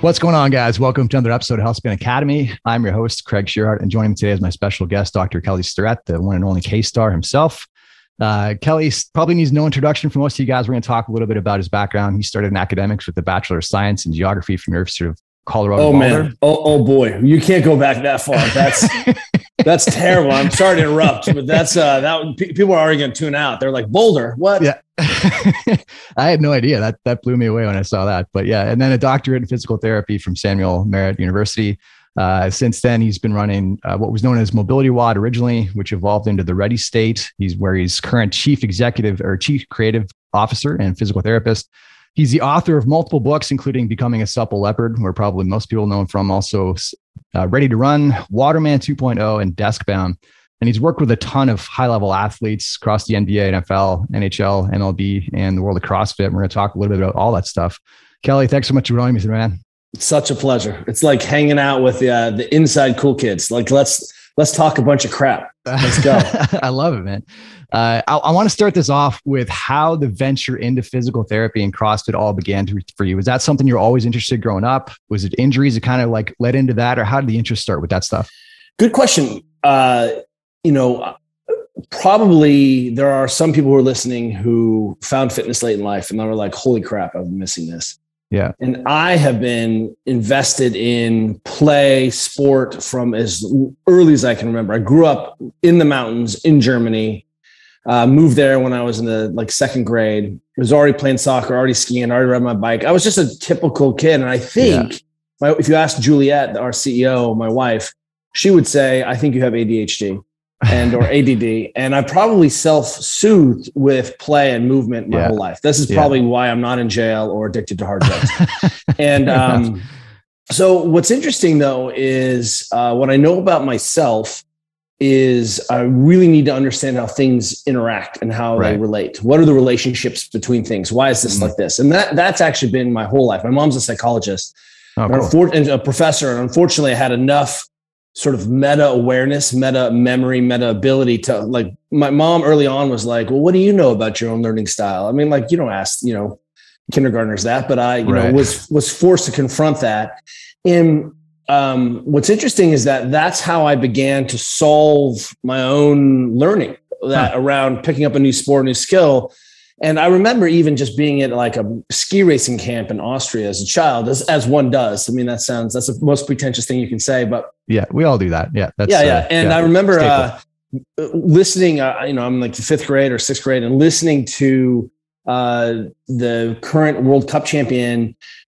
What's going on, guys? Welcome to another episode of Healthspan Academy. I'm your host, Craig Shearhart, and joining me today is my special guest, Dr. Kelly Starrett, the one and only K-Star himself. Kelly probably needs no introduction for most of you guys. We're going to talk a little bit about his background. He started in academics with a Bachelor of Science in Geography from University of Colorado. Oh, man. Oh, boy. You can't go back that far. That's terrible. I'm sorry to interrupt, but people are already going to tune out. They're like, Boulder, what? Yeah. I had no idea. That blew me away when I saw that. But yeah, and then a doctorate in physical therapy from Samuel Merritt University. Since then, he's been running what was known as Mobility WOD originally, which evolved into the Ready State. He's current chief executive or chief creative officer and physical therapist. He's the author of multiple books, including Becoming a Supple Leopard, where probably most people know him from, also Ready to Run, Waterman 2.0, and Deskbound. And he's worked with a ton of high-level athletes across the NBA, NFL, NHL, MLB, and the world of CrossFit. We're going to talk a little bit about all that stuff. Kelly, thanks so much for joining me today, man. It's such a pleasure. It's like hanging out with the inside cool kids. Like, let's talk a bunch of crap. Let's go. I love it, man. I want to start this off with how the venture into physical therapy and CrossFit all began for you. Was that something you were always interested in growing up? Was it injuries that kind of like led into that, or how did the interest start with that stuff? Good question. Probably there are some people who are listening who found fitness late in life and they were like, holy crap, I've been missing this. Yeah. And I have been invested in play sport from as early as I can remember. I grew up in the mountains in Germany, moved there when I was in the second grade. I was already playing soccer, already skiing, already riding my bike. I was just a typical kid. And I think if you ask Juliet, our CEO, my wife, she would say, I think you have ADHD or ADD. And I probably self-soothed with play and movement my whole life. This is probably why I'm not in jail or addicted to hard drugs. And so what's interesting though is what I know about myself is I really need to understand how things interact and how they relate. What are the relationships between things? Why is this like this? And that's actually been my whole life. My mom's a psychologist and a professor. And unfortunately I had enough sort of meta awareness, meta memory, meta ability to like, my mom early on was like, well, what do you know about your own learning style? I mean, like, you don't ask, kindergartners that, but I, was forced to confront that. And what's interesting is that's how I began to solve my own learning around picking up a new sport, new skill. And I remember even just being at like a ski racing camp in Austria as a child, as one does. I mean, that's the most pretentious thing you can say, but yeah, we all do that. Yeah. And I remember listening, I'm like the fifth grade or sixth grade and listening to the current World Cup champion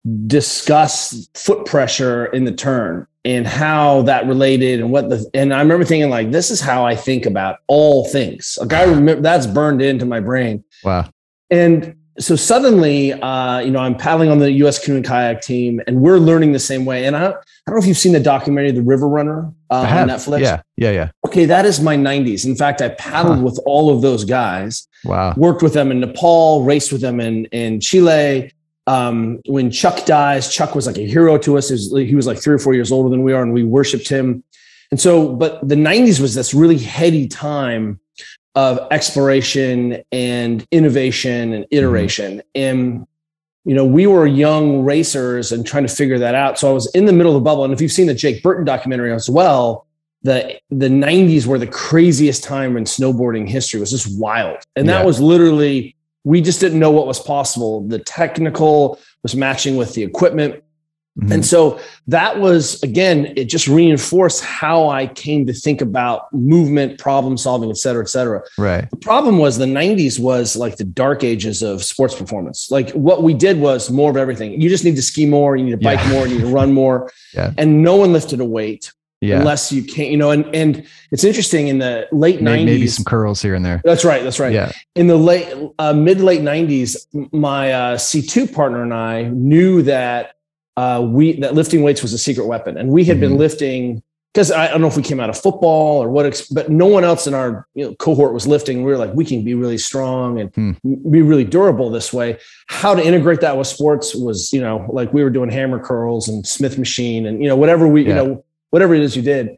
discuss foot pressure in the turn and how that related and I remember thinking like, this is how I think about all things. Like I remember that's burned into my brain. Wow. And so suddenly, I'm paddling on the U.S. canoe and kayak team and we're learning the same way. And I don't know if you've seen the documentary, The River Runner on Netflix. Yeah. Okay. That is my 90s. In fact, I paddled with all of those guys. Wow. Worked with them in Nepal, raced with them in Chile. When Chuck dies, Chuck was like a hero to us. He was like 3 or 4 years older than we are, and we worshiped him. And so, but the 90s was this really heady time of exploration and innovation and iteration. And, we were young racers and trying to figure that out. So I was in the middle of the bubble. And if you've seen the Jake Burton documentary as well, the 90s were the craziest time in snowboarding history. It was just wild. And that was literally, we just didn't know what was possible. The technical was matching with the equipment. Mm-hmm. And so that was, again, it just reinforced how I came to think about movement, problem solving, et cetera, et cetera. Right. The problem was the 90s was like the dark ages of sports performance. Like what we did was more of everything. You just need to ski more, you need to bike more, you need to run more. And no one lifted a weight. Unless you can't, and it's interesting in the late 90s, maybe some curls here and there. That's right. Yeah. In the mid late 90s, my C2 partner and I knew that that lifting weights was a secret weapon. And we had been lifting because I don't know if we came out of football or what, but no one else in our cohort was lifting. We were like, we can be really strong and be really durable this way. How to integrate that with sports was, like we were doing hammer curls and Smith machine and, whatever whatever it is you did.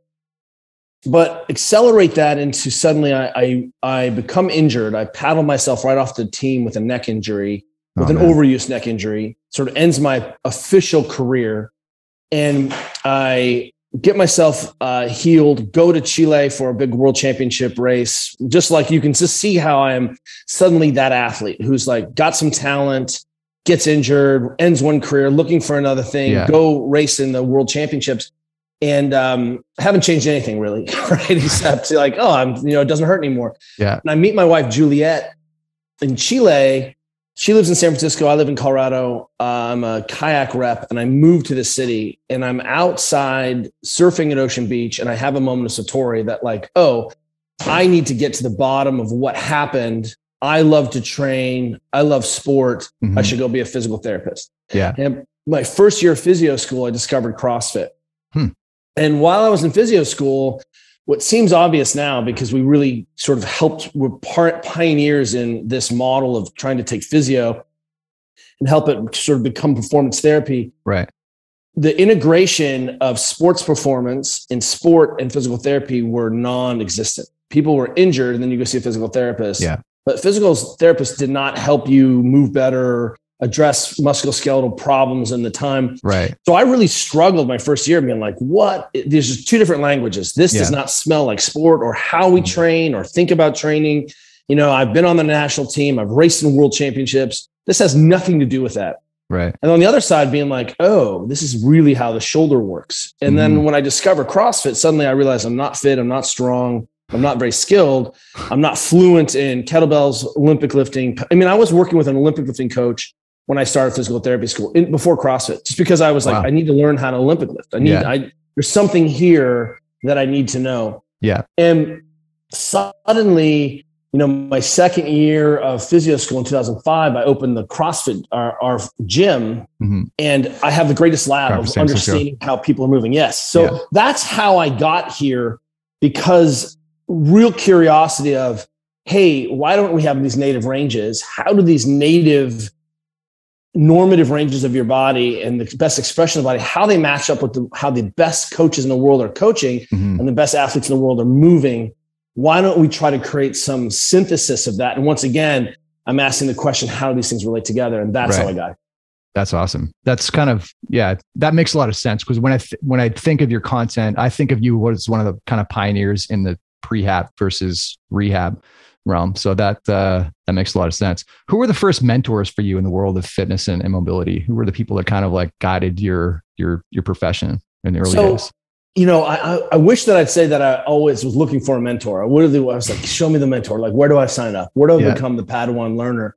But accelerate that into suddenly I become injured. I paddle myself right off the team with a neck injury, with an overuse neck injury, sort of ends my official career. and I get myself healed, go to Chile for a big world championship race. Just like you can just see how I am suddenly that athlete who's like got some talent, gets injured, ends one career, looking for another thing, go race in the world championships. And haven't changed anything really, right? Except like, it doesn't hurt anymore. Yeah. And I meet my wife, Juliet, in Chile. She lives in San Francisco. I live in Colorado. I'm a kayak rep, and I moved to this city, and I'm outside surfing at Ocean Beach, and I have a moment of satori that like, I need to get to the bottom of what happened. I love to train. I love sport. I should go be a physical therapist. Yeah. And my first year of physio school, I discovered CrossFit. And while I was in physio school, what seems obvious now, because we really sort of we're pioneers in this model of trying to take physio and help it sort of become performance therapy. Right. The integration of sports performance in sport and physical therapy were non-existent. People were injured, and then you go see a physical therapist. Yeah. But physical therapists did not help you move better, address musculoskeletal problems in the time. Right. So I really struggled my first year being like, what? There's just two different languages. This does not smell like sport or how we train or think about training. I've been on the national team. I've raced in world championships. This has nothing to do with that. Right. And on the other side being like, this is really how the shoulder works. And then when I discover CrossFit, suddenly I realize I'm not fit. I'm not strong. I'm not very skilled. I'm not fluent in kettlebells, Olympic lifting. I mean, I was working with an Olympic lifting coach when I started physical therapy school before CrossFit, just because I was like, I need to learn how to Olympic lift. There's something here that I need to know. Yeah. And suddenly, my second year of physio school in 2005, I opened the CrossFit, our gym, and I have the greatest lab of understanding how people are moving. Yes. So that's how I got here, because real curiosity of, hey, why don't we have these native ranges? How do these native normative ranges of your body and the best expression of the body, how they match up with how the best coaches in the world are coaching and the best athletes in the world are moving? Why don't we try to create some synthesis of that? And once again, I'm asking the question, how do these things relate together? And that's how I got it. That's awesome. That's kind of, that makes a lot of sense, because when I think of your content, I think of you as one of the kind of pioneers in the prehab versus rehab realm. So that makes a lot of sense. Who were the first mentors for you in the world of fitness and mobility? Who were the people that kind of like guided your profession in the early days? I wish that I'd say that I always was looking for a mentor. I was like, show me the mentor. Like, where do I sign up? Where do I become the Padawan learner?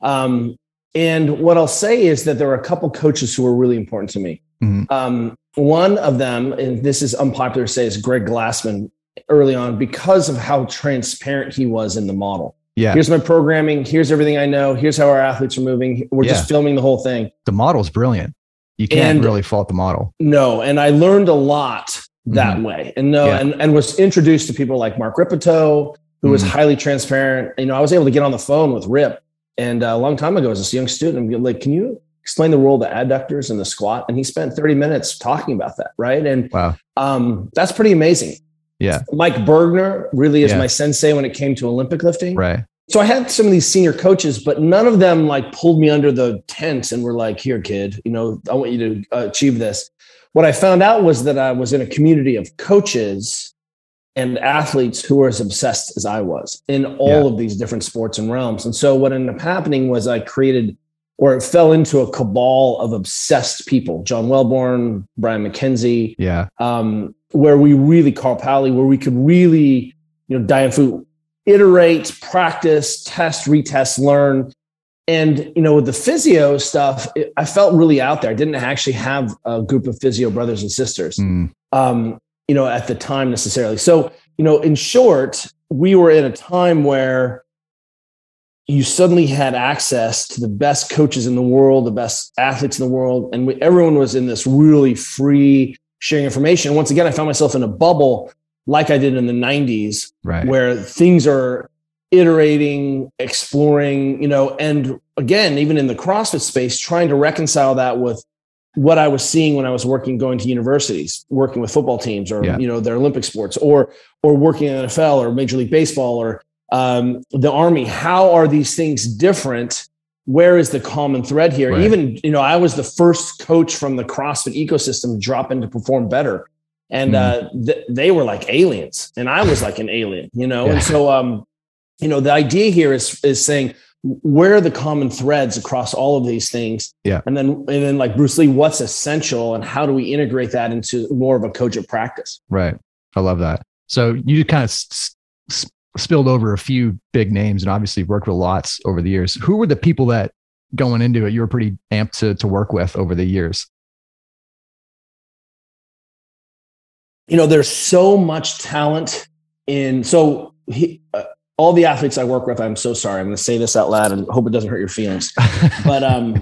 And what I'll say is that there were a couple coaches who were really important to me. One of them, and this is unpopular to say, is Greg Glassman early on, because of how transparent he was in the model. Yeah. Here's my programming. Here's everything I know. Here's how our athletes are moving. We're just filming the whole thing. The model's brilliant. You can't really fault the model. No. And I learned a lot that way. And and was introduced to people like Mark Ripito, who was highly transparent. I was able to get on the phone with Rip. And a long time ago, as a young student, I'm like, can you explain the role of the adductors and the squat? And he spent 30 minutes talking about that. Right. And that's pretty amazing. Yeah. Mike Bergner really is my sensei when it came to Olympic lifting. Right. So I had some of these senior coaches, but none of them like pulled me under the tent and were like, here, kid, I want you to achieve this. What I found out was that I was in a community of coaches and athletes who were as obsessed as I was in all of these different sports and realms. And so what ended up happening was I created, or it fell into a cabal of obsessed people, John Welborn, Brian McKenzie, where we really, Carl Pally, where we could really, dive into, iterate, practice, test, retest, learn. And, with the physio stuff, I felt really out there. I didn't actually have a group of physio brothers and sisters, at the time necessarily. So, in short, we were in a time where you suddenly had access to the best coaches in the world, the best athletes in the world. And everyone was in this really free sharing information. And once again, I found myself in a bubble like I did in the 90s, where things are iterating, exploring, and again, even in the CrossFit space, trying to reconcile that with what I was seeing when I was going to universities, working with football teams or, their Olympic sports or working in the NFL or Major League Baseball or the Army. How are these things different? where is the common thread here? Right. Even, I was the first coach from the CrossFit ecosystem to drop in to Perform Better. And they were like aliens, and I was like an alien, Yeah. And so, the idea here is saying, where are the common threads across all of these things? Yeah. And then like Bruce Lee, what's essential, and how do we integrate that into more of a cogent practice? Right. I love that. So you kind of spilled over a few big names, and obviously worked with lots over the years. Who were the people that going into it, you were pretty amped to work with over the years? There's so much talent all the athletes I work with, I'm so sorry, I'm going to say this out loud and hope it doesn't hurt your feelings, but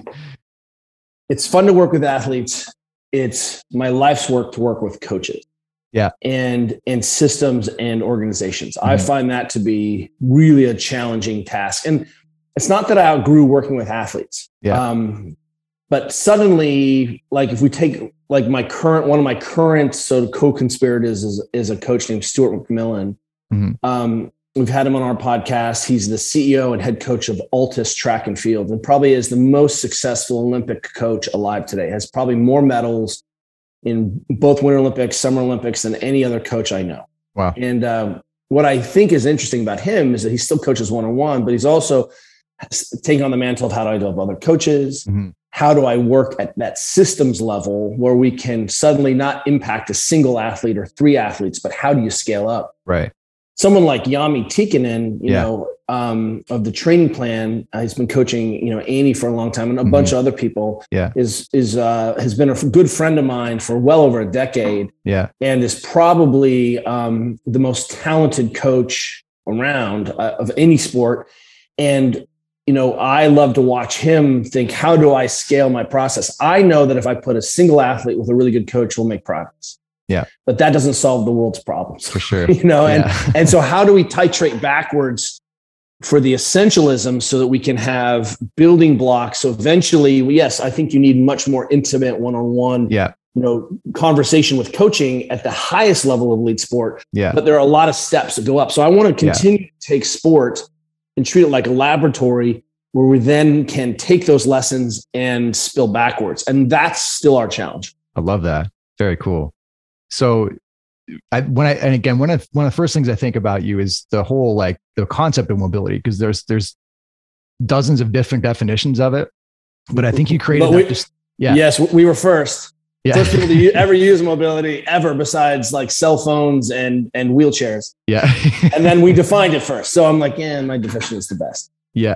it's fun to work with athletes. It's my life's work to work with coaches. Yeah. And systems and organizations. I find that to be really a challenging task. And it's not that I outgrew working with athletes. Yeah. But suddenly, like if we take like one of my current sort of co-conspirators is a coach named Stuart McMillan. We've had him on our podcast. He's the CEO and head coach of Altus Track and Field, and probably is the most successful Olympic coach alive today. Has probably more medals in both Winter Olympics, Summer Olympics than any other coach I know. Wow. And what I think is interesting about him is that he still coaches one-on-one, but he's also taking on the mantle of how do I develop other coaches? How do I work at that systems level where we can suddenly not impact a single athlete or 3 athletes, but how do you scale up? Right. Someone like Yami Tikkanen, of the training plan, he's been coaching, Annie for a long time, and a bunch of other people. Has been a good friend of mine for well over a decade. Yeah, and is probably the most talented coach around of any sport. And I love to watch him think, how do I scale my process? I know that if I put a single athlete with a really good coach, we'll make progress. Yeah. But that doesn't solve the world's problems. For sure. And so how do we titrate backwards for the essentialism so that we can have building blocks? So eventually, yes, I think you need much more intimate one-on-one, conversation with coaching at the highest level of elite sport. Yeah. But there are a lot of steps that go up. So I want to continue to take sport and treat it like a laboratory where we then can take those lessons and spill backwards. And that's still our challenge. I love that. Very cool. So one of the first things I think about you is the whole, like the concept of mobility, because there's dozens of different definitions of it, but I think you created Yes, we were first. Yeah. First people to ever use mobility ever, besides like cell phones and wheelchairs. Yeah. And then we defined it first. So I'm like, my definition is the best. Yeah.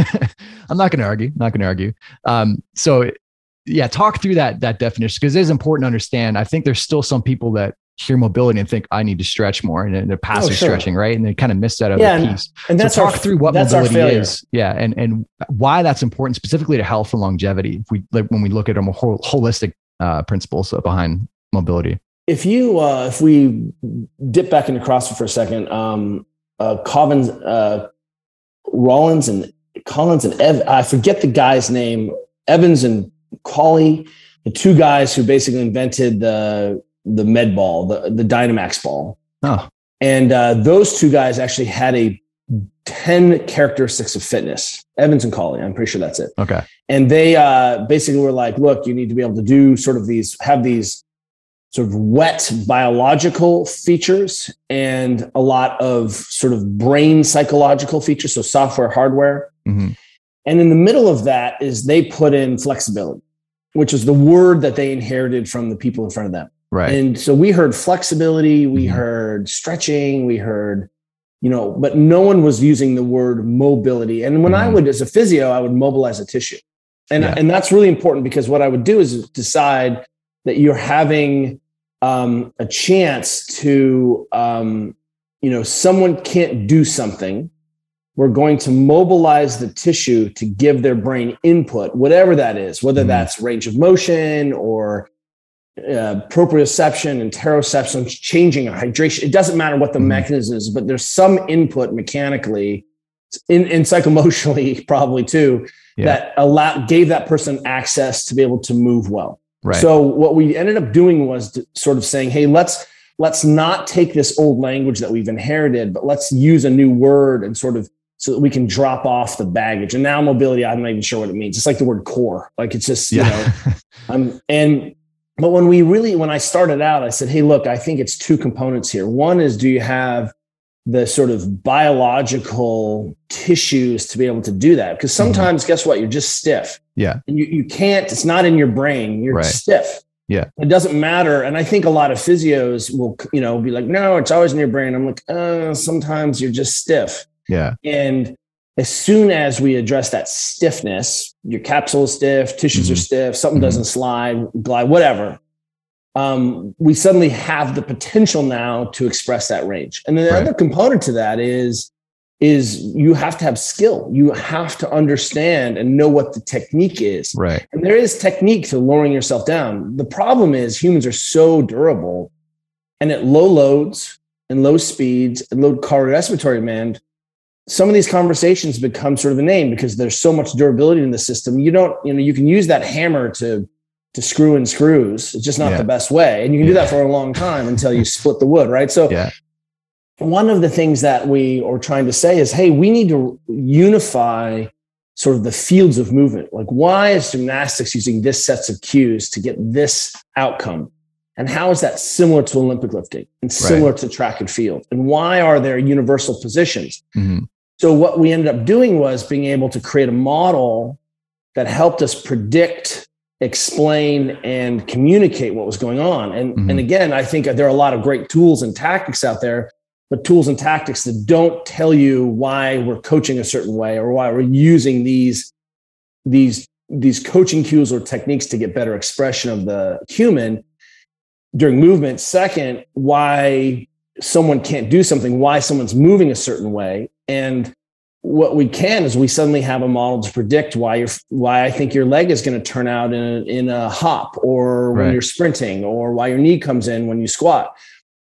I'm not going to argue. So yeah, talk through that definition, because it is important to understand. I think there's still some people that hear mobility and think I need to stretch more, and they're passive stretching, right? And they kind of miss that other piece. And that's so talk through what mobility is. Yeah. And why that's important specifically to health and longevity. When we look at a more holistic principles behind mobility. If we dip back into CrossFit for a second, Rollins and Collins and I forget the guy's name, Evans and Cawley, the 2 guys who basically invented the med ball, the Dynamax ball. Oh. And those 2 guys actually had a 10 characteristics of fitness. Evans and Cawley, I'm pretty sure that's it. Okay. And they basically were like, look, you need to be able to do have these sort of wet biological features and a lot of sort of brain psychological features. So software, hardware. And in the middle of that is they put in flexibility, which is the word that they inherited from the people in front of them. Right. And so we heard flexibility, we heard stretching, we heard, but no one was using the word mobility. And when I would, as a physio, I would mobilize a tissue. And that's really important, because what I would do is decide that you're having a chance to, someone can't do something. We're going to mobilize the tissue to give their brain input, whatever that is, whether that's range of motion or proprioception and interoception, changing hydration. It doesn't matter what the mechanism is, but there's some input mechanically and psychoemotionally probably too, that gave that person access to be able to move well. Right. So what we ended up doing was sort of saying, hey, let's not take this old language that we've inherited, but let's use a new word and sort of so that we can drop off the baggage. And now mobility, I'm not even sure what it means. It's like the word core. Like it's just, but when I started out, I said, hey, look, I think it's two components here. One is, do you have the sort of biological tissues to be able to do that? Because sometimes, guess what? You're just stiff. Yeah. And you can't, it's not in your brain. You're stiff. Yeah. It doesn't matter. And I think a lot of physios will, be like, no, it's always in your brain. I'm like, sometimes you're just stiff. Yeah. And as soon as we address that stiffness, your capsule is stiff, tissues are stiff, something doesn't glide, whatever. We suddenly have the potential now to express that range. And then the other component to that is you have to have skill. You have to understand and know what the technique is. Right. And there is technique to lowering yourself down. The problem is humans are so durable, and at low loads and low speeds and low cardiorespiratory demand, some of these conversations become sort of a name because there's so much durability in the system. You can use that hammer to screw in screws. It's just not the best way. And you can do that for a long time until you split the wood, right? So one of the things that we are trying to say is, hey, we need to unify sort of the fields of movement. Like, why is gymnastics using this sets of cues to get this outcome? And how is that similar to Olympic lifting and similar to track and field? And why are there universal positions? So what we ended up doing was being able to create a model that helped us predict, explain, and communicate what was going on. And again, I think there are a lot of great tools and tactics out there, but tools and tactics that don't tell you why we're coaching a certain way or why we're using these coaching cues or techniques to get better expression of the human during movement. Second, why someone can't do something, why someone's moving a certain way. And what we can is we suddenly have a model to predict why I think your leg is going to turn out in a hop, or when you're sprinting, or why your knee comes in when you squat,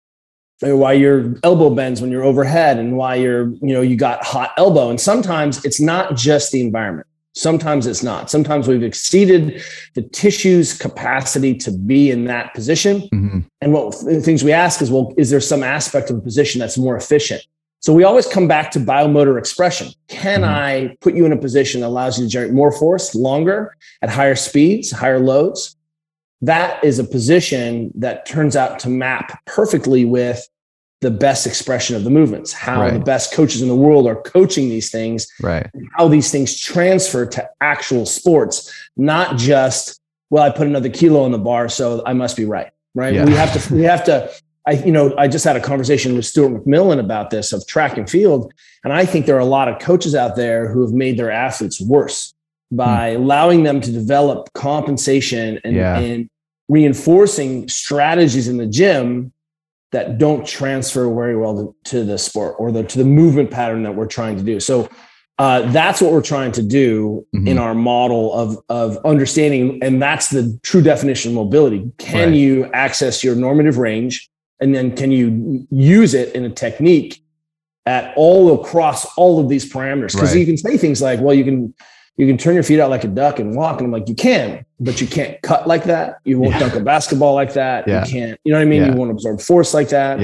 or why your elbow bends when you're overhead, and why you got hot elbow. And sometimes it's not just the environment. Sometimes it's not. Sometimes we've exceeded the tissue's capacity to be in that position. And what the things we ask is, well, is there some aspect of the position that's more efficient? So we always come back to biomotor expression. Can I put you in a position that allows you to generate more force longer at higher speeds, higher loads? That is a position that turns out to map perfectly with the best expression of the movements, how the best coaches in the world are coaching these things, and how these things transfer to actual sports, not just, well, I put another kilo on the bar, so I must be right. Yeah. We have to, I just had a conversation with Stuart McMillan about this of track and field. And I think there are a lot of coaches out there who have made their athletes worse by allowing them to develop compensation and reinforcing strategies in the gym that don't transfer very well to the sport or to the movement pattern that we're trying to do. So that's what we're trying to do in our model of understanding. And that's the true definition of mobility. Can you access your normative range? And then can you use it in a technique at all across all of these parameters? Because you can say things like, well, you can turn your feet out like a duck and walk. And I'm like, you can, but you can't cut like that. You won't dunk a basketball like that. You can't, you know what I mean? You won't absorb force like that.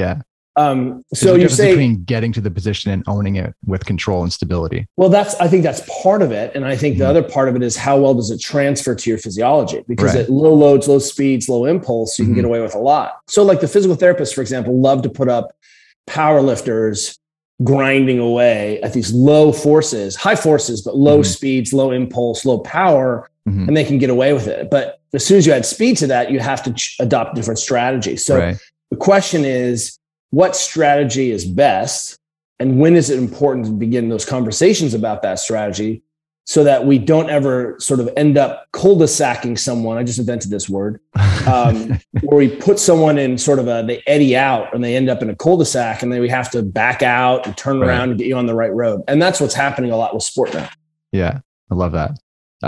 So you say between getting to the position and owning it with control and stability. Well, I think that's part of it. And I think the other part of it is how well does it transfer to your physiology? Because at low loads, low speeds, low impulse, you can get away with a lot. So like the physical therapists, for example, love to put up power lifters grinding away at these low forces, high forces, but low speeds, low impulse, low power, and they can get away with it. But as soon as you add speed to that, you have to adopt different strategies. So the question is, what strategy is best? And when is it important to begin those conversations about that strategy so that we don't ever sort of end up cul-de-sacking someone? I just invented this word, where we put someone in sort of they eddy out and they end up in a cul-de-sac, and then we have to back out and turn around and get you on the right road. And that's what's happening a lot with sport now. Yeah. I love that.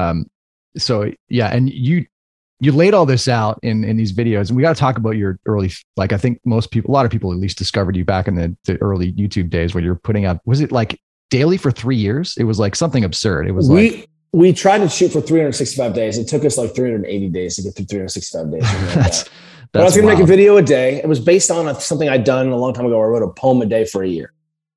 And you laid all this out in these videos, and we got to talk about your early, like I think a lot of people at least discovered you back in the early YouTube days where you're putting out, was it like daily for 3 years? It was like something absurd. It was we tried to shoot for 365 days. It took us like 380 days to get through 365 days. But I was going to make a video a day. It was based on something I'd done a long time ago where I wrote a poem a day for a year.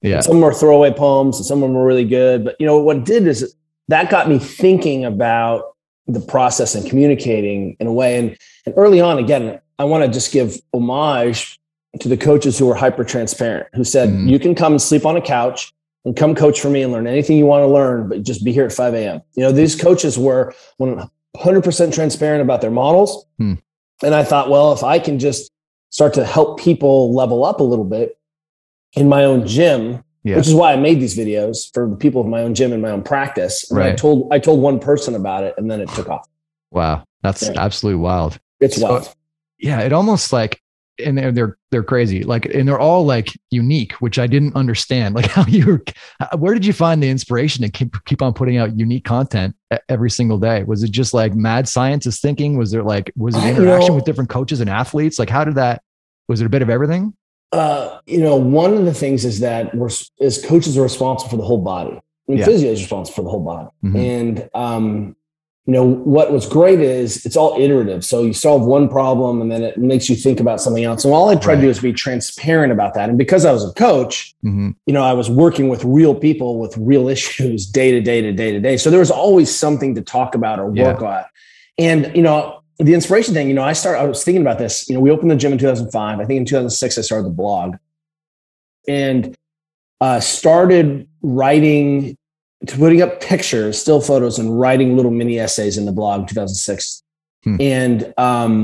Yeah. And some were throwaway poems and some of them were really good. But, what it did is that got me thinking about the process and communicating in a way. And early on, again, I want to just give homage to the coaches who were hyper transparent, who said, you can come and sleep on a couch and come coach for me and learn anything you want to learn, but just be here at 5 a.m. These coaches were 100% transparent about their models. And I thought, well, if I can just start to help people level up a little bit in my own gym, which is why I made these videos for the people of my own gym and my own practice. And I told one person about it and then it took off. Wow. That's absolutely wild. It's wild. Yeah. It almost like, and they're crazy. Like, and they're all like unique, which I didn't understand. Like where did you find the inspiration to keep on putting out unique content every single day? Was it just like mad scientist thinking? Was it interaction with different coaches and athletes? Like was it a bit of everything? One of the things is that as coaches are responsible for the whole body. Physio is responsible for the whole body. And, what was great is it's all iterative. So you solve one problem and then it makes you think about something else. And all I tried to do is be transparent about that. And because I was a coach, I was working with real people with real issues day to day. So there was always something to talk about or work on. And, the inspiration thing, I was thinking about this, we opened the gym in 2005. I think in 2006, I started the blog and started putting up pictures, still photos, and writing little mini essays in the blog in 2006. And,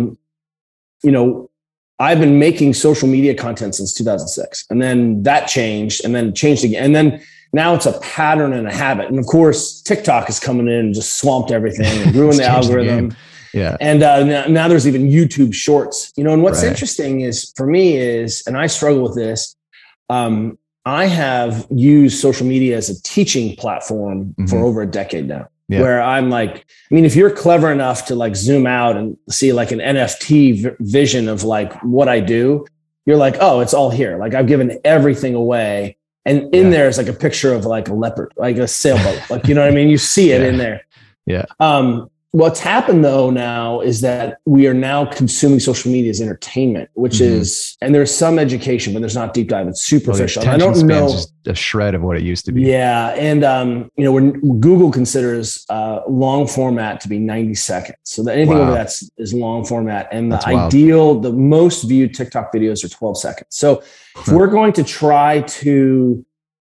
I've been making social media content since 2006. And then that changed and then changed again. And then now it's a pattern and a habit. And of course, TikTok is coming in and just swamped everything and ruined the algorithm. And now there's even YouTube shorts, and what's interesting is for me and I struggle with this. I have used social media as a teaching platform for over a decade now, where I'm like, if you're clever enough to like zoom out and see like an NFT vision of like what I do, you're like, oh, it's all here. Like I've given everything away. And in there is like a picture of like a leopard, like a sailboat, like, you see it in there. Yeah. What's happened though now is that we are now consuming social media as entertainment, which is, and there's some education, but there's not deep dive. It's superficial. I don't know just a shred of what it used to be. Yeah. And, when Google considers long format to be 90 seconds. So that anything over that is long format. And the most viewed TikTok videos are 12 seconds. So if we're going to try to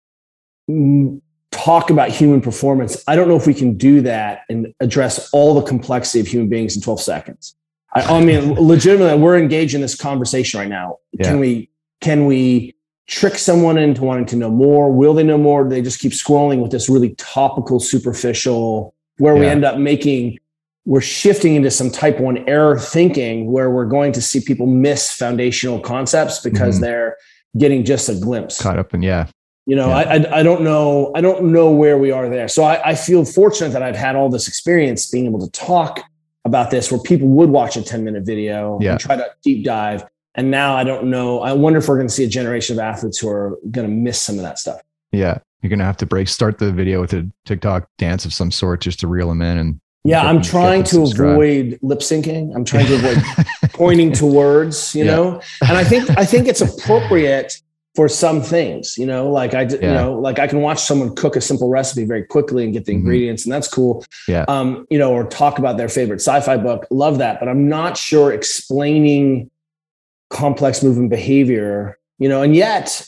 talk about human performance, I don't know if we can do that and address all the complexity of human beings in 12 seconds. Legitimately, we're engaged in this conversation right now. Yeah. Can we trick someone into wanting to know more? Will they know more? Do they just keep scrolling with this really topical, superficial, where we end up we're shifting into some type 1 error thinking where we're going to see people miss foundational concepts because they're getting just a glimpse. Caught up in, I don't know where we are there. So I feel fortunate that I've had all this experience being able to talk about this where people would watch a 10-minute video and try to deep dive. And now I don't know. I wonder if we're going to see a generation of athletes who are going to miss some of that stuff. Yeah. You're going to have to start the video with a TikTok dance of some sort just to reel them in. And I'm trying to avoid lip syncing. I'm trying to avoid pointing to words, know, and I think it's appropriate for some things, like I can watch someone cook a simple recipe very quickly and get the ingredients, and that's cool. Yeah. Or talk about their favorite sci-fi book. Love that. But I'm not sure explaining complex movement behavior, and yet,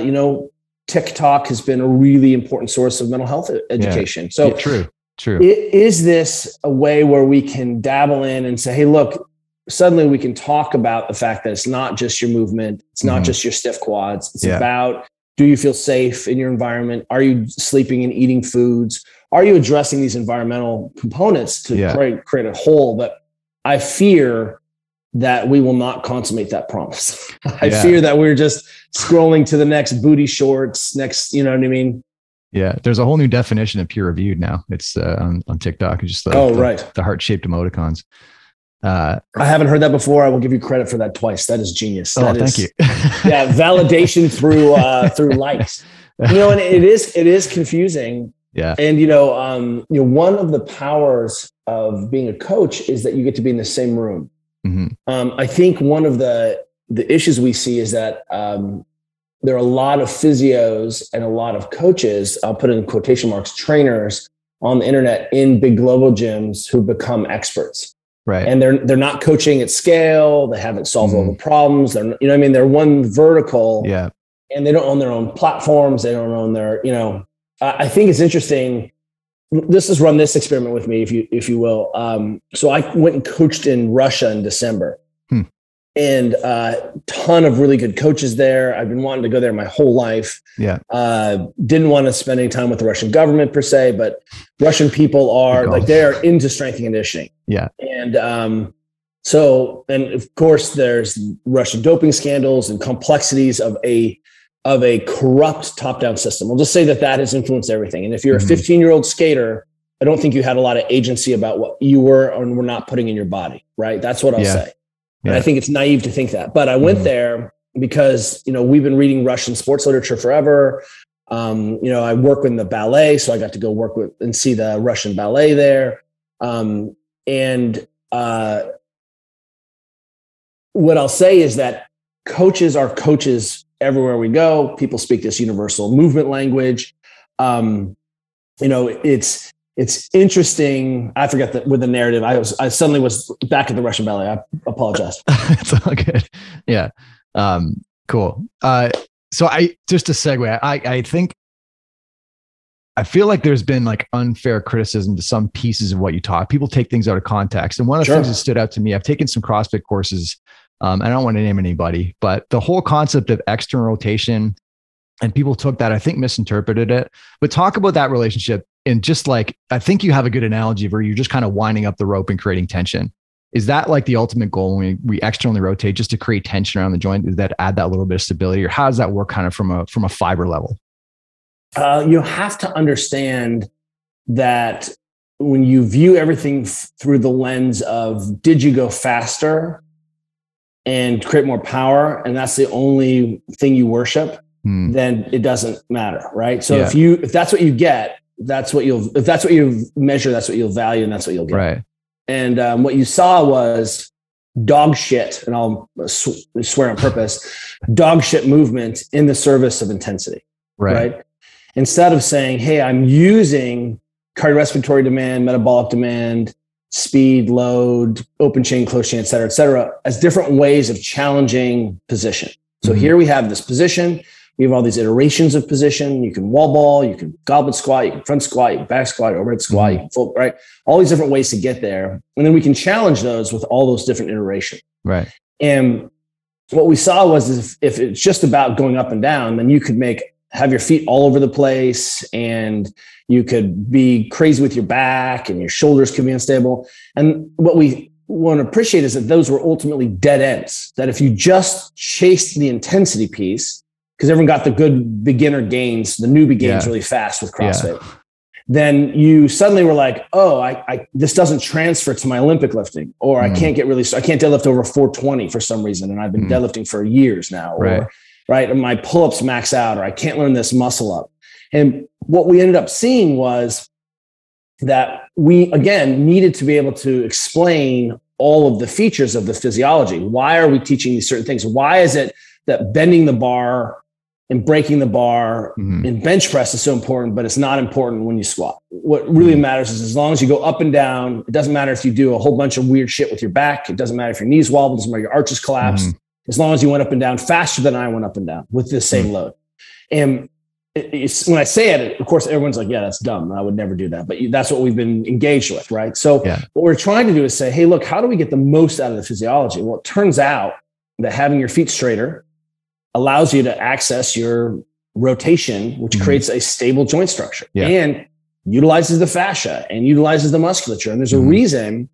TikTok has been a really important source of mental health education. Yeah. So true. Is this a way where we can dabble in and say, hey, look, suddenly we can talk about the fact that it's not just your movement. It's not just your stiff quads. It's about, do you feel safe in your environment? Are you sleeping and eating foods? Are you addressing these environmental components to create a whole? But I fear that we will not consummate that promise. I fear that we're just scrolling to the next booty shorts, you know what I mean? Yeah. There's a whole new definition of peer reviewed now. It's on TikTok. It's just the heart-shaped emoticons. I haven't heard that before. I will give you credit for that twice. That is genius. Thank you. Validation through likes. And it is confusing. Yeah. And one of the powers of being a coach is that you get to be in the same room. Mm-hmm. I think one of the issues we see is that there are a lot of physios and a lot of coaches, I'll put in quotation marks, trainers on the internet in big global gyms who become experts. Right. And they're not coaching at scale. They haven't solved all the problems. They're, you know what I mean? They're one vertical. Yeah. And they don't own their own platforms. They don't own their, you know, I think it's interesting. This is run this experiment with me, if you will. So I went and coached in Russia in December. And a ton of really good coaches there. I've been wanting to go there my whole life. Yeah. Didn't want to spend any time with the Russian government per se, but Russian people are like, they are into strength and conditioning. Yeah. And so, and of course there's Russian doping scandals and complexities of a corrupt top-down system. We'll just say that has influenced everything. And if you're a 15-year-old skater, I don't think you had a lot of agency about what you were or were not putting in your body, right? That's what I'll say. And I think it's naive to think that. But I went there because, you know, we've been reading Russian sports literature forever. You know, I work in the ballet, so I got to go work with and see the Russian ballet there. And what I'll say is that coaches are coaches everywhere we go. People speak this universal movement language. You know, it's interesting. I forget that with the narrative. I suddenly was back at the Russian ballet. I apologize. It's all good. Yeah. Cool. So just to segue, I think, I feel like there's been like unfair criticism to some pieces of what you talk. People take things out of context. And one of the things that stood out to me, I've taken some CrossFit courses. I don't want to name anybody, but the whole concept of external rotation, and people took that, I think, misinterpreted it. But talk about that relationship. And just like, I think you have a good analogy where you're just kind of winding up the rope and creating tension. Is that like the ultimate goal when we externally rotate, just to create tension around the joint? Does that add that little bit of stability, or how does that work kind of from a fiber level? You have to understand that when you view everything through the lens of, did you go faster and create more power, and that's the only thing you worship, then it doesn't matter, right? So if that's what you get, if that's what you measure, that's what you'll value, and that's what you'll get. Right. And what you saw was dog shit, and I'll swear on purpose, dog shit movement in the service of intensity. Right. Instead of saying, hey, I'm using cardiorespiratory demand, metabolic demand, speed, load, open chain, closed chain, et cetera, as different ways of challenging position. So here we have this position. We have all these iterations of position. You can wall ball, you can goblet squat, you can front squat, you can back squat, overhead squat, you can full, right? All these different ways to get there. And then we can challenge those with all those different iterations. Right. And what we saw was if it's just about going up and down, then you could have your feet all over the place, and you could be crazy with your back, and your shoulders could be unstable. And what we want to appreciate is that those were ultimately dead ends, that if you just chased the intensity piece, because everyone got the good beginner gains, the newbie gains really fast with CrossFit, then you suddenly were like, oh, this doesn't transfer to my Olympic lifting, or I can't deadlift over 420 for some reason. And I've been deadlifting for years now, or and my pull-ups max out, or I can't learn this muscle up. And what we ended up seeing was that we, again, needed to be able to explain all of the features of the physiology. Why are we teaching these certain things? Why is it that bending the bar and breaking the bar in bench press is so important, but it's not important when you squat? What really matters is, as long as you go up and down, it doesn't matter if you do a whole bunch of weird shit with your back. It doesn't matter if your knees wobble, it doesn't matter if your arches collapse. As long as you went up and down faster than I went up and down with the same load. And when I say it, of course, everyone's like, yeah, that's dumb. I would never do that. But that's what we've been engaged with, right? So what we're trying to do is say, hey, look, how do we get the most out of the physiology? Well, it turns out that having your feet straighter allows you to access your rotation, which creates a stable joint structure and utilizes the fascia and utilizes the musculature. And there's a reason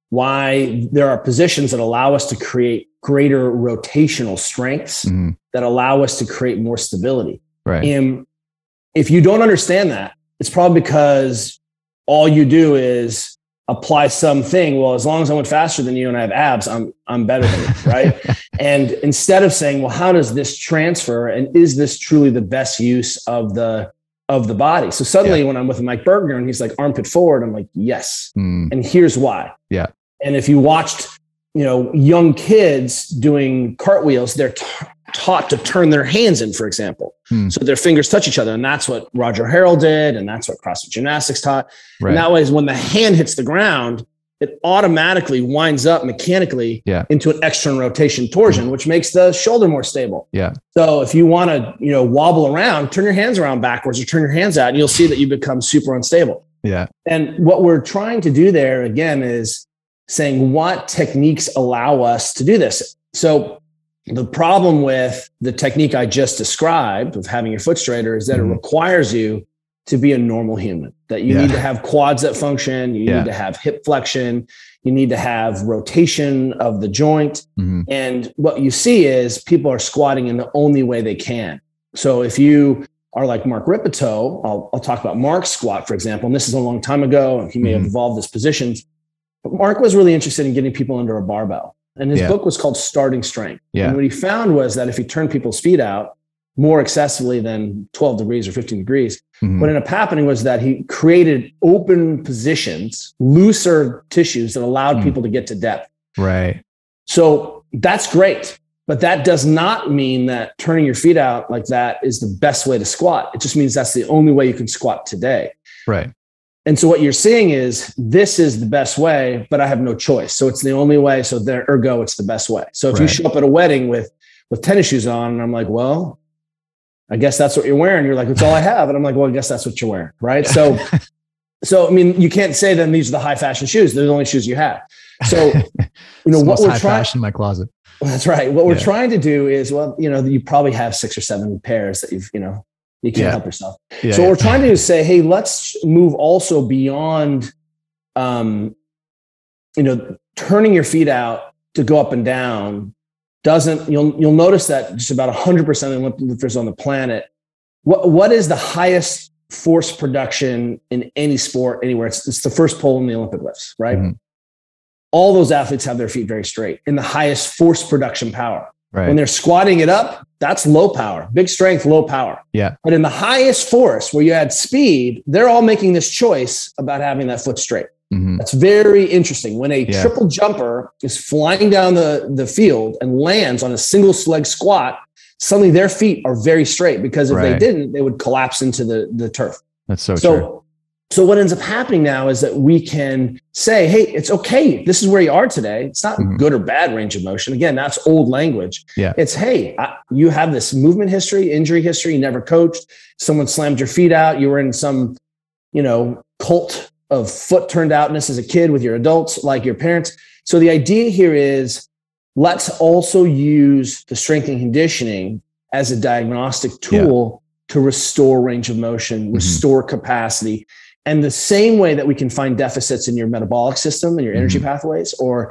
why there are positions that allow us to create greater rotational strengths that allow us to create more stability. Right. And if you don't understand that, it's probably because all you do is apply something. Well, as long as I went faster than you and I have abs, I'm better than you, right? And instead of saying, well, how does this transfer, and is this truly the best use of the body? So suddenly when I'm with Mike Bergner and he's like, armpit forward, I'm like, yes. And here's why. Yeah. And if you watched, young kids doing cartwheels, they're taught to turn their hands in, for example. So their fingers touch each other. And that's what Roger Harrell did. And that's what CrossFit Gymnastics taught. Right. And that way is when the hand hits the ground, it automatically winds up mechanically into an external rotation torsion, which makes the shoulder more stable. So if you want to, wobble around, turn your hands around backwards or turn your hands out, and you'll see that you become super unstable. And what we're trying to do there again is saying what techniques allow us to do this. So the problem with the technique I just described of having your foot straighter is that it requires you to be a normal human, that you need to have quads that function. You need to have hip flexion. You need to have rotation of the joint. And what you see is people are squatting in the only way they can. So if you are like Mark Rippetoe, I'll talk about Mark's squat, for example, and this is a long time ago, and he may have evolved his positions, but Mark was really interested in getting people under a barbell. And his book was called Starting Strength. And what he found was that if he turned people's feet out more excessively than 12 degrees or 15 degrees, what ended up happening was that he created open positions, looser tissues that allowed people to get to depth. So that's great. But that does not mean that turning your feet out like that is the best way to squat. It just means that's the only way you can squat today. And so what you're seeing is this is the best way, but I have no choice. So it's the only way. So ergo, it's the best way. So if you show up at a wedding with tennis shoes on, and I'm like, well, I guess that's what you're wearing. You're like, that's all I have. And I'm like, well, I guess that's what you're wearing. Right. So I mean, you can't say then these are the high fashion shoes. They're the only shoes you have. So, what we're trying fashion in my closet. That's right. What we're trying to do is, you probably have 6 or 7 pairs that you can't help yourself. So what we're trying to do is say, hey, let's move also beyond, turning your feet out to go up and down you'll notice that just about 100% of Olympic lifters on the planet, what is the highest force production in any sport anywhere? It's the first pole in the Olympic lifts, right? All those athletes have their feet very straight in the highest force production power. When they're squatting it up, that's low power, big strength, low power. But in the highest force where you add speed, they're all making this choice about having that foot straight. That's very interesting. When a triple jumper is flying down the field and lands on a single leg squat, suddenly their feet are very straight, because if they didn't, they would collapse into the turf. That's so true. So what ends up happening now is that we can say, hey, it's okay. This is where you are today. It's not good or bad range of motion. Again, that's old language. It's, hey, you have this movement history, injury history, you never coached. Someone slammed your feet out. You were in some, cult of foot turned outness as a kid with your adults, like your parents. So the idea here is let's also use the strength and conditioning as a diagnostic tool to restore range of motion, restore capacity. And the same way that we can find deficits in your metabolic system and your energy pathways, or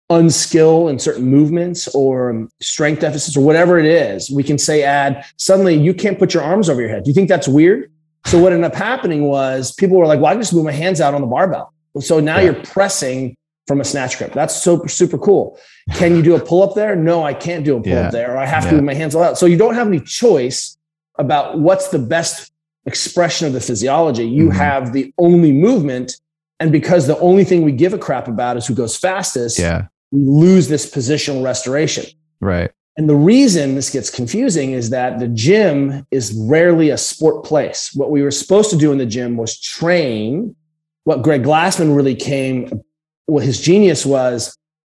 unskill in certain movements, or strength deficits, or whatever it is, we can say, suddenly you can't put your arms over your head. Do you think that's weird? So what ended up happening was people were like, well, I just move my hands out on the barbell. So now you're pressing from a snatch grip. That's super, super cool. Can you do a pull-up there? No, I can't do a pull-up there, or I have to move my hands all out. So you don't have any choice about what's the best expression of the physiology. You have the only movement. And because the only thing we give a crap about is who goes fastest, we lose this positional restoration. And the reason this gets confusing is that the gym is rarely a sport place. What we were supposed to do in the gym was train. What Greg Glassman really what his genius was,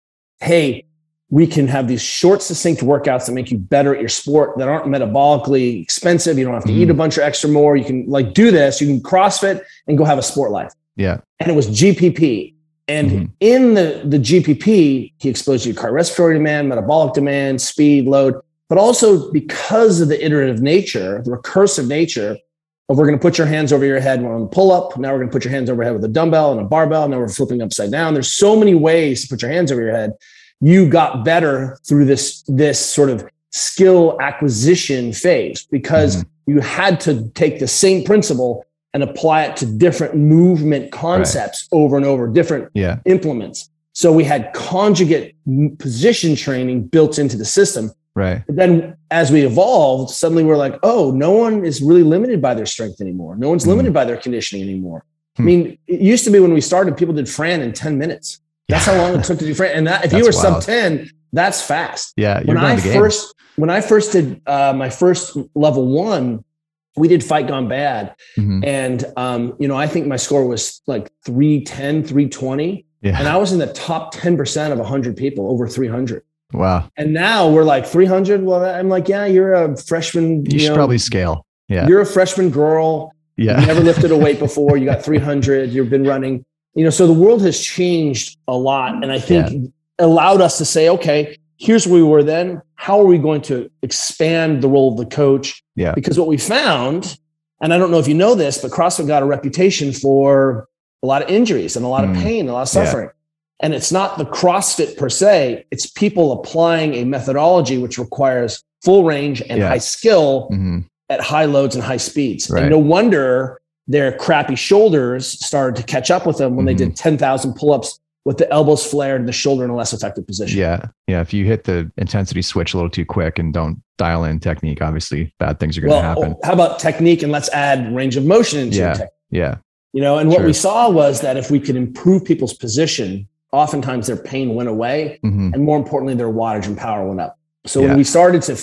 hey, we can have these short, succinct workouts that make you better at your sport, that aren't metabolically expensive. You don't have to eat a bunch of extra more. You can do this. You can CrossFit and go have a sport life. And it was GPP. And in the GPP, he exposed you to cardiorespiratory demand, metabolic demand, speed, load, but also because of the iterative nature, the recursive nature of, we're going to put your hands over your head on a pull up. Now we're going to put your hands over your head with a dumbbell and a barbell. Now we're flipping upside down. There's so many ways to put your hands over your head. You got better through this sort of skill acquisition phase, because you had to take the same principle and apply it to different movement concepts over and over, different implements. So we had conjugate position training built into the system. But then as we evolved, suddenly we're like, oh, no one is really limited by their strength anymore. No one's limited by their conditioning anymore. I mean, it used to be when we started, people did Fran in 10 minutes. That's how long it took to do Fran. And that, if you were sub 10, That's fast. Yeah. When I first did my first level 1, we did Fight Gone Bad. Mm-hmm. And, I think my score was like 310, 320. Yeah. And I was in the top 10% of 100 people, over 300. Wow. And now we're like 300. Well, I'm like, yeah, you're a freshman. You should probably scale. Yeah. You're a freshman girl. Yeah. You've never lifted a weight before. You got 300. You've been running, so the world has changed a lot. And I think allowed us to say, okay, here's where we were then. How are we going to expand the role of the coach? Yeah. Because what we found, and I don't know if you know this, but CrossFit got a reputation for a lot of injuries and a lot of pain, a lot of suffering. Yeah. And it's not the CrossFit per se, it's people applying a methodology which requires full range and high skill at high loads and high speeds. Right. And no wonder their crappy shoulders started to catch up with them when they did 10,000 pull-ups with the elbows flared and the shoulder in a less effective position. Yeah. Yeah. If you hit the intensity switch a little too quick and don't dial in technique, obviously bad things are going to happen. How about technique? And let's add range of motion into your technique. Yeah. And what we saw was that if we could improve people's position, oftentimes their pain went away. And more importantly, their wattage and power went up. So when I started to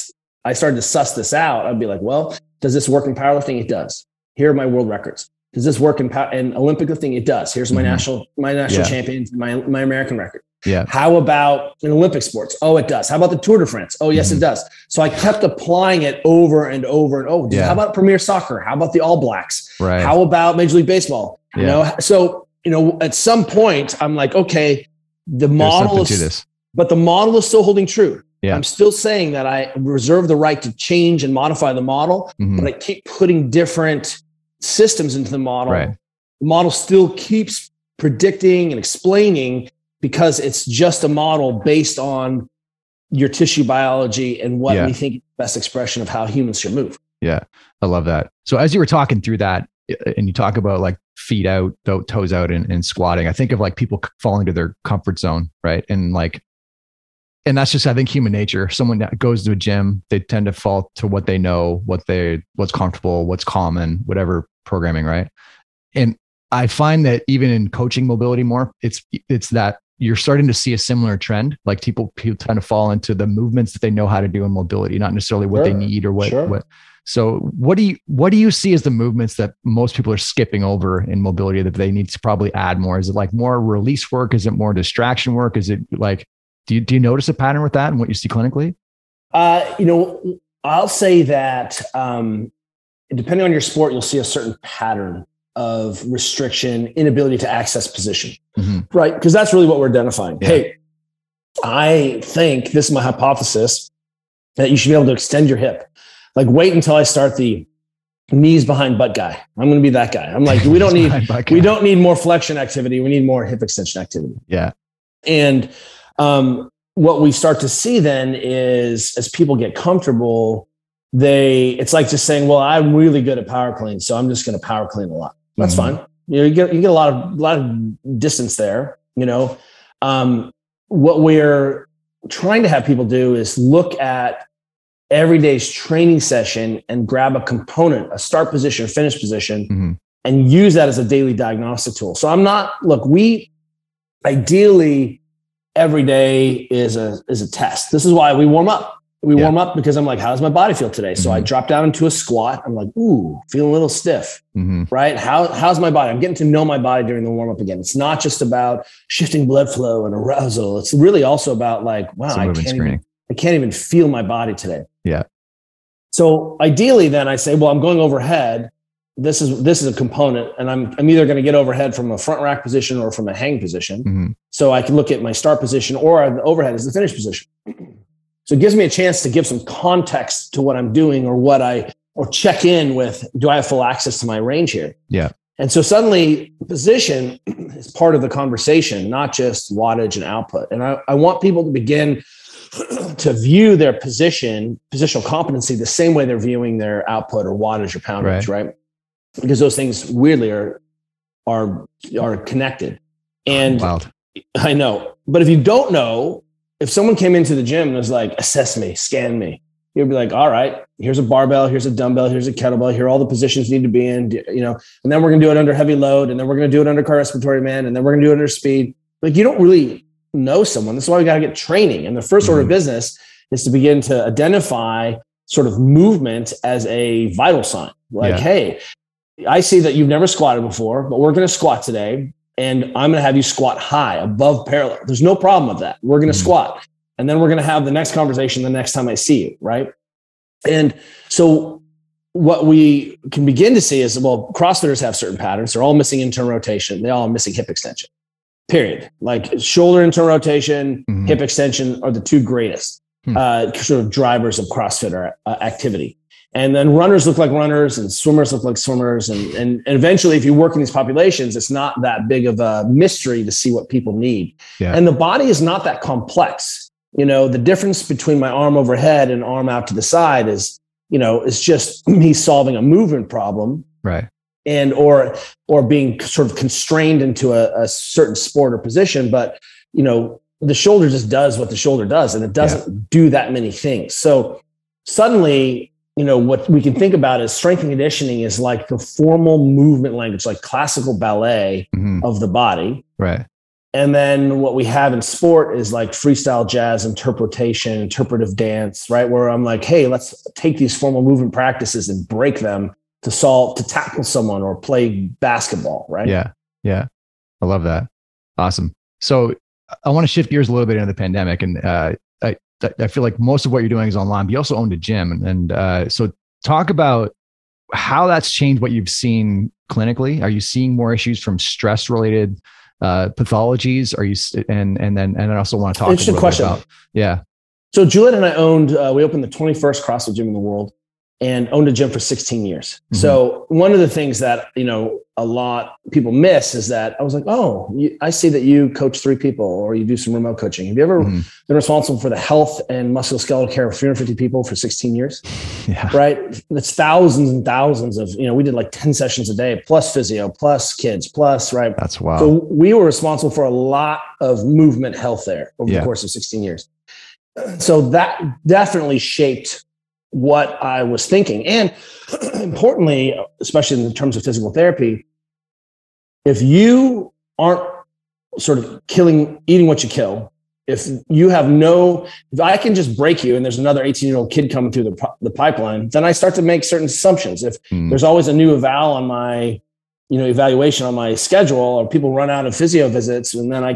suss this out, I'd be like, well, does this work in powerlifting? It does. Here are my world records. Does this work in Olympic lifting? It does. Here's my national champions, my American record. Yeah. How about in Olympic sports? Oh, it does. How about the Tour de France? Oh, yes, it does. So I kept applying it over and over and over. How about Premier Soccer? How about the All Blacks? Right. How about Major League Baseball? So at some point I'm like, okay, the model is, but the model is still holding true. Yeah. I'm still saying that I reserve the right to change and modify the model, but I keep putting different systems into the model. Right. The model still keeps predicting and explaining because it's just a model based on your tissue biology and what we think is the best expression of how humans should move. Yeah. I love that. So as you were talking through that and you talk about like feet out, toes out and squatting, I think of like people falling to their comfort zone. Right. And that's just, I think, human nature. Someone that goes to a gym, they tend to fall to what they know, what's comfortable, what's common, whatever programming, right? And I find that even in coaching mobility more, it's that you're starting to see a similar trend. Like people tend to fall into the movements that they know how to do in mobility, not necessarily what they need or what. So what do you see as the movements that most people are skipping over in mobility that they need to probably add more? Is it like more release work? Is it more distraction work? Is it like, do you notice a pattern with that and what you see clinically? I'll say that depending on your sport, you'll see a certain pattern of restriction, inability to access position, right? Because that's really what we're identifying. Yeah. Hey, I think this is my hypothesis that you should be able to extend your hip. Like wait until I start the knees behind butt guy. I'm going to be that guy. I'm like, we don't need more flexion activity. We need more hip extension activity. Yeah. And what we start to see then is as people get comfortable, it's like just saying, well, I'm really good at power clean, so I'm just going to power clean a lot. That's fine. You get a lot of distance there. What we're trying to have people do is look at every day's training session and grab a component, a start position, finish position, and use that as a daily diagnostic tool. So we ideally every day is a test. This is why we warm up. We warm up because I'm like, how does my body feel today? So I drop down into a squat. I'm like, ooh, feeling a little stiff, right? How's my body? I'm getting to know my body during the warm up again. It's not just about shifting blood flow and arousal. It's really also about like, wow, I can't even feel my body today. Yeah. So ideally then I say, well, I'm going overhead. This is a component and I'm either going to get overhead from a front rack position or from a hang position. So I can look at my start position or the overhead as the finish position. So it gives me a chance to give some context to what I'm doing or check in with, do I have full access to my range here? Yeah. And so suddenly position is part of the conversation, not just wattage and output. And I want people to begin to view their positional competency the same way they're viewing their output or wattage or poundage, right? Because those things weirdly are connected. And wild. I know, but if you don't know, if someone came into the gym and was like, assess me, scan me, you'd be like, all right, here's a barbell, here's a dumbbell, here's a kettlebell, here are all the positions you need to be in, and then we're going to do it under heavy load. And then we're going to do it under car respiratory man. And then we're going to do it under speed. Like you don't really know someone. That's why we got to get training. And the first order of business is to begin to identify sort of movement as a vital sign. Like, hey, I see that you've never squatted before, but we're going to squat today. And I'm going to have you squat high above parallel. There's no problem with that. We're going to squat. And then we're going to have the next conversation the next time I see you. Right. And so what we can begin to see is, well, CrossFitters have certain patterns. They're all missing internal rotation. They all are missing hip extension, period. Like shoulder internal rotation, hip extension are the two greatest sort of drivers of CrossFitter activity. And then runners look like runners and swimmers look like swimmers. And eventually, if you work in these populations, it's not that big of a mystery to see what people need. Yeah. And the body is not that complex. You know, the difference between my arm overhead and arm out to the side is, you know, it's just me solving a movement problem. Right. And or being sort of constrained into a certain sport or position. But, you know, the shoulder just does what the shoulder does, and it doesn't do that many things. So suddenly, you know, what we can think about is strength and conditioning is like the formal movement language, like classical ballet of the body. Right. And then what we have in sport is like freestyle jazz, interpretation, interpretive dance, right? Where I'm like, hey, let's take these formal movement practices and break them to tackle someone or play basketball, right? Yeah. Yeah. I love that. Awesome. So I want to shift gears a little bit into the pandemic, and I feel like most of what you're doing is online, but you also owned a gym. And so talk about how that's changed what you've seen clinically. Are you seeing more issues from stress related pathologies? Are you, and then I also want to talk Interesting question. About, yeah. So Juliet and I we opened the 21st CrossFit gym in the world and owned a gym for 16 years. So one of the things that, you know, a lot of people miss is that I was like, oh, I see that you coach 3 people or you do some remote coaching. Have you ever been responsible for the health and musculoskeletal care of 350 people for 16 years? Yeah. Right. It's thousands and thousands of, you know, we did like 10 sessions a day, plus physio, plus kids, plus, right. That's wild. So we were responsible for a lot of movement health there over the course of 16 years. So that definitely shaped what I was thinking. And importantly, especially in terms of physical therapy, if you aren't sort of eating what you kill, if I can just break you and there's another 18-year-old kid coming through the pipeline, then I start to make certain assumptions. If there's always a new evaluation on my schedule, or people run out of physio visits, and then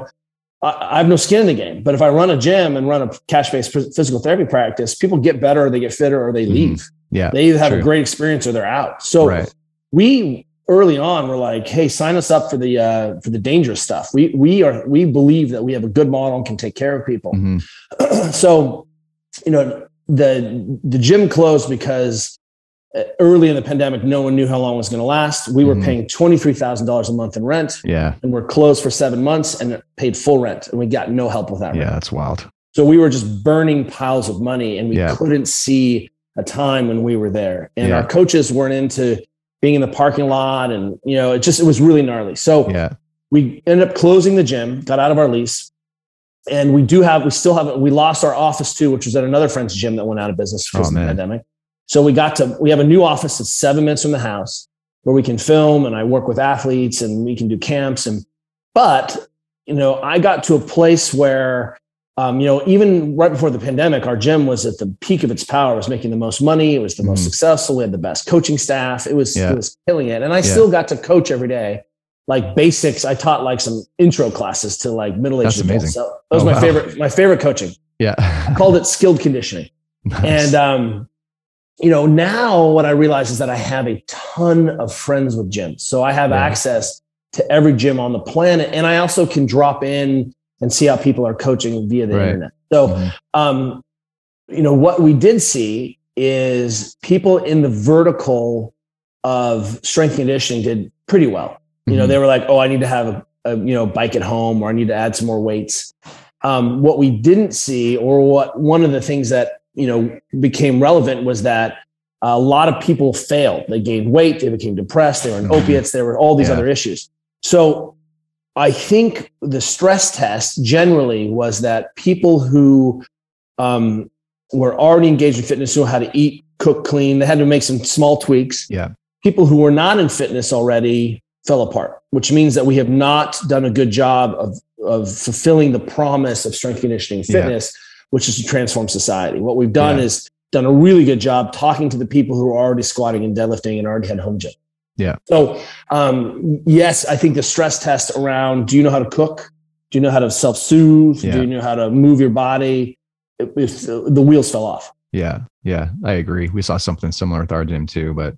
I have no skin in the game. But if I run a gym and run a cash-based physical therapy practice, people get better, or they get fitter, or they leave. Yeah, they either have a great experience or they're out. So we early on were like, hey, sign us up for the dangerous stuff. We believe that we have a good model and can take care of people. So, you know, the gym closed because early in the pandemic, no one knew how long it was going to last. We were paying $23,000 a month in rent. Yeah. And we're closed for 7 months and paid full rent. And we got no help with that. Yeah, rent. That's wild. So we were just burning piles of money, and we couldn't see a time when we were there. And our coaches weren't into being in the parking lot. And, you know, it was really gnarly. So we ended up closing the gym, got out of our lease. And we lost our office too, which was at another friend's gym that went out of business because of the pandemic. So we have a new office that's 7 minutes from the house where we can film, and I work with athletes and we can do camps. But, you know, I got to a place where, you know, even right before the pandemic, our gym was at the peak of its power. It was making the most money. It was the most successful. We had the best coaching staff. It was killing it. And I still got to coach every day, like basics. I taught like some intro classes to like middle-aged adults. So that was my favorite coaching. Yeah. I called it skilled conditioning. Nice. And, you know, now what I realize is that I have a ton of friends with gyms. So I have access to every gym on the planet. And I also can drop in and see how people are coaching via the internet. So, you know, what we did see is people in the vertical of strength and conditioning did pretty well. You know, they were like, oh, I need to have a bike at home, or I need to add some more weights. What we didn't see, or one of the things that, you know, became relevant was that a lot of people failed. They gained weight, they became depressed, they were on opiates, there were all these other issues. So I think the stress test generally was that people who were already engaged in fitness knew how to eat, cook, clean. They had to make some small tweaks. Yeah. People who were not in fitness already fell apart, which means that we have not done a good job of fulfilling the promise of strength conditioning fitness, which is to transform society. What we've done is done a really good job talking to the people who are already squatting and deadlifting and already had home gym. Yeah. So, yes, I think the stress test around, do you know how to cook? Do you know how to self-soothe? Do you know how to move your body? If the wheels fell off. Yeah. Yeah. I agree. We saw something similar with our gym too, but,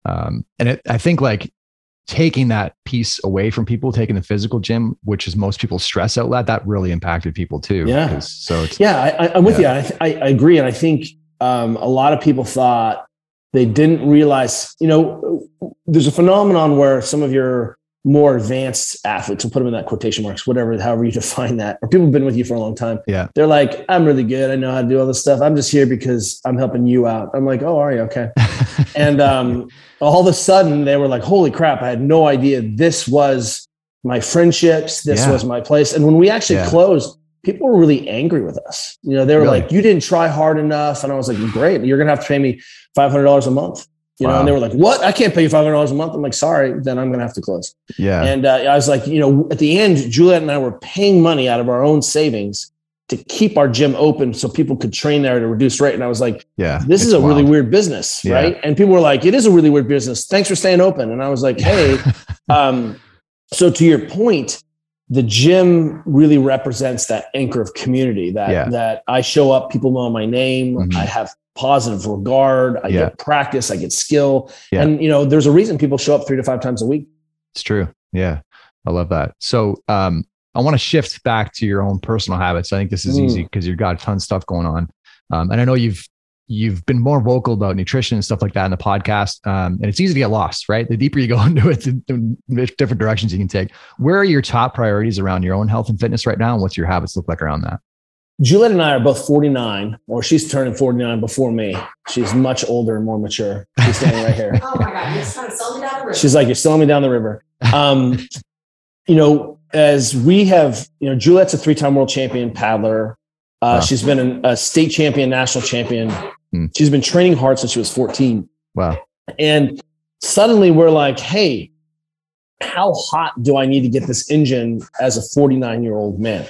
I think like taking that piece away from people, taking the physical gym, which is most people's stress outlet, that really impacted people too. Yeah. So it's, I'm with you. I agree. And I think, a lot of people thought they didn't realize, there's a phenomenon where some of your more advanced athletes, we'll put them in that quotation marks, however you define that, or people have been with you for a long time. Yeah. They're like, I'm really good. I know how to do all this stuff. I'm just here because I'm helping you out. I'm like, oh, are you? Okay. And all of a sudden they were like, holy crap, I had no idea this was my friendships. This was my place. And when we actually closed, people were really angry with us. They were like, you didn't try hard enough. And I was like, great. You're going to have to pay me $500 a month. And they were like, what? I can't pay you $500 a month. I'm like, sorry, then I'm going to have to close. Yeah. And I was like, at the end, Juliet and I were paying money out of our own savings to keep our gym open so people could train there at a reduced rate. And I was like, this is a really weird business, right? And people were like, it is a really weird business. Thanks for staying open. And I was like, hey, so to your point, the gym really represents that anchor of community that I show up, people know my name. Mm-hmm. I have positive regard. I get practice, I get skill. And, there's a reason people show up 3 to 5 times a week. It's true. Yeah. I love that. So, I want to shift back to your own personal habits. I think this is easy because you've got a ton of stuff going on. And I know you've been more vocal about nutrition and stuff like that in the podcast. And it's easy to get lost, right? The deeper you go into it, the different directions you can take. Where are your top priorities around your own health and fitness right now? And what's your habits look like around that? Juliet and I are both 49, or she's turning 49 before me. She's much older and more mature. She's standing right here. Oh my God, you're trying to sell me down the river. She's like, you're selling me down the river. As we have, Juliet's a 3-time world champion paddler. She's been a state champion, national champion. She's been training hard since she was 14. Wow. And suddenly we're like, hey, how hot do I need to get this engine as a 49-year-old man?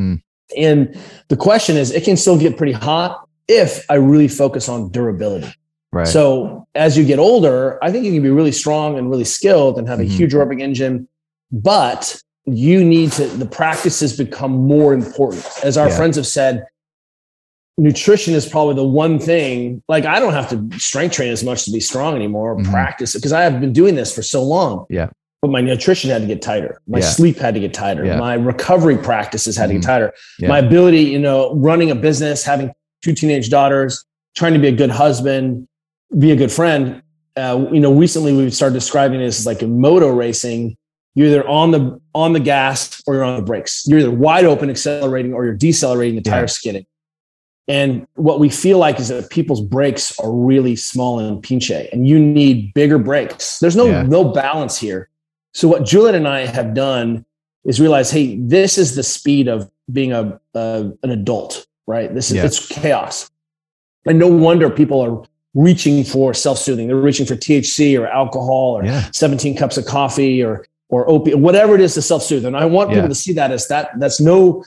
And the question is, it can still get pretty hot if I really focus on durability. Right. So as you get older, I think you can be really strong and really skilled and have a huge aerobic engine, but you need the practices become more important. As our friends have said, nutrition is probably the one thing, like I don't have to strength train as much to be strong anymore, practice it, because I have been doing this for so long. Yeah. But my nutrition had to get tighter. My sleep had to get tighter. My recovery practices had to get tighter. My ability, running a business, having 2 teenage daughters, trying to be a good husband, be a good friend. Recently we've started describing this as like a moto racing. You're either on the gas or you're on the brakes. You're either wide open accelerating or you're decelerating, the tire skidding. And what we feel like is that people's brakes are really small and pinche, and you need bigger brakes. There's no balance here. So what Juliet and I have done is realize, hey, this is the speed of being an adult, right? It's chaos. And no wonder people are reaching for self-soothing. They're reaching for THC or alcohol or 17 cups of coffee or opiate, whatever it is to self-soothe. And I want people to see that as that's no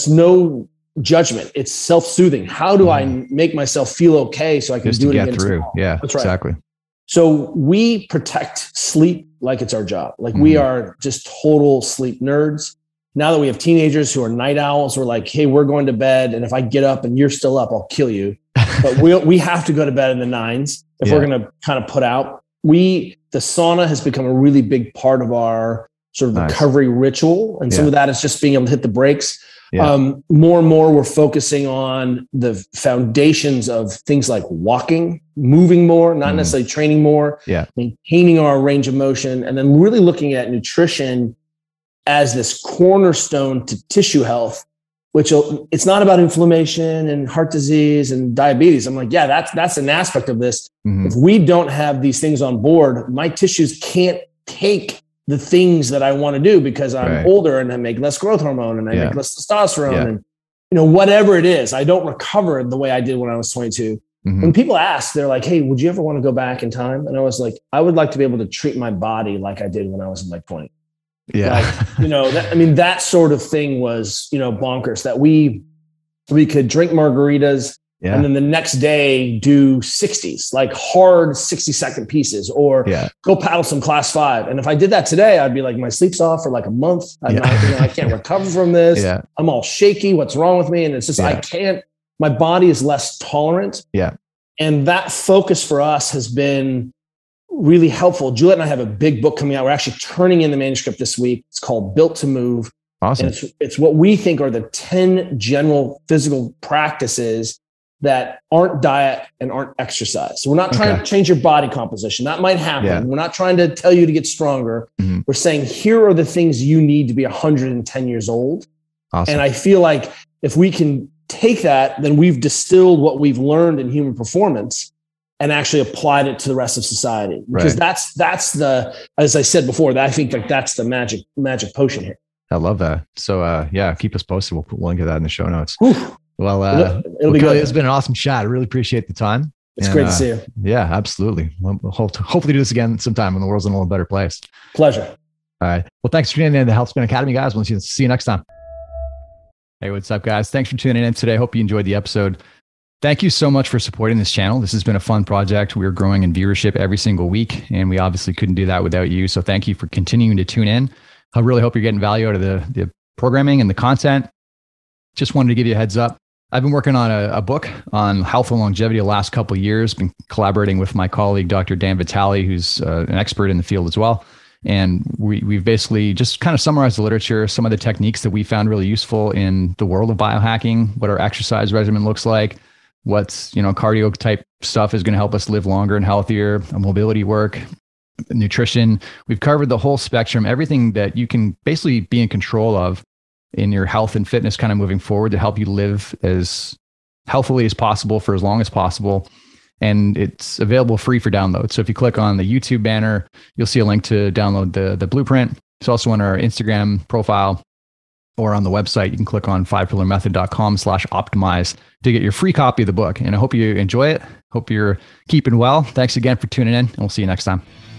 judgment. It's self-soothing. How do I make myself feel okay so I can do it again tomorrow? Yeah, that's right. Exactly. So we protect sleep like it's our job. Like we are just total sleep nerds. Now that we have teenagers who are night owls, we're like, hey, we're going to bed. And if I get up and you're still up, I'll kill you. But we have to go to bed in the 9s if we're going to kind of put out. The sauna has become a really big part of our sort of recovery ritual. And some of that is just being able to hit the brakes. More and more, we're focusing on the foundations of things like walking, moving more, not necessarily training more, maintaining our range of motion, and then really looking at nutrition as this cornerstone to tissue health, which it's not about inflammation and heart disease and diabetes. I'm like, that's an aspect of this. If we don't have these things on board, my tissues can't take the things that I want to do because I'm older and I make less growth hormone and I make less testosterone and, whatever it is, I don't recover the way I did when I was 22. When people ask, they're like, hey, would you ever want to go back in time? And I was like, I would like to be able to treat my body like I did when I was in like 20. Yeah. That sort of thing was, bonkers, that we could drink margaritas and then the next day do 60s, like hard 60-second pieces, or go paddle some class 5. And if I did that today, I'd be like, my sleep's off for like a month. I can't recover from this. Yeah. I'm all shaky. What's wrong with me? And it's just, I can't, my body is less tolerant. Yeah. And that focus for us has been really helpful. Juliet and I have a big book coming out. We're actually turning in the manuscript this week. It's called Built to Move. Awesome. And it's what we think are the 10 general physical practices that aren't diet and aren't exercise. So we're not trying to change your body composition. That might happen. Yeah. We're not trying to tell you to get stronger. Mm-hmm. We're saying, here are the things you need to be 110 years old. Awesome. And I feel like if we can take that, then we've distilled what we've learned in human performance and actually applied it to the rest of society. Because that's the, as I said before, that I think like that's the magic potion here. I love that. So keep us posted. We'll put a link to that in the show notes. Whew. Well, it'll be good. It's been an awesome chat. I really appreciate the time. It's great to see you. Yeah, absolutely. We'll hopefully do this again sometime when the world's in a little better place. Pleasure. All right. Well, thanks for tuning in to the HealthSpan Academy, guys. We'll see you next time. Hey, what's up, guys? Thanks for tuning in today. Hope you enjoyed the episode. Thank you so much for supporting this channel. This has been a fun project. We're growing in viewership every single week, and we obviously couldn't do that without you. So thank you for continuing to tune in. I really hope you're getting value out of the programming and the content. Just wanted to give you a heads up. I've been working on a book on health and longevity the last couple of years, been collaborating with my colleague, Dr. Dan Vitale, who's an expert in the field as well. And we've basically just kind of summarized the literature, some of the techniques that we found really useful in the world of biohacking, what our exercise regimen looks like, what's, cardio type stuff is going to help us live longer and healthier, mobility work, nutrition. We've covered the whole spectrum, everything that you can basically be in control of in your health and fitness kind of moving forward to help you live as healthily as possible for as long as possible. And it's available free for download. So if you click on the YouTube banner, you'll see a link to download the blueprint. It's also on our Instagram profile or on the website. You can click on 5pillarmethod.com/optimize to get your free copy of the book. And I hope you enjoy it. Hope you're keeping well. Thanks again for tuning in, and we'll see you next time.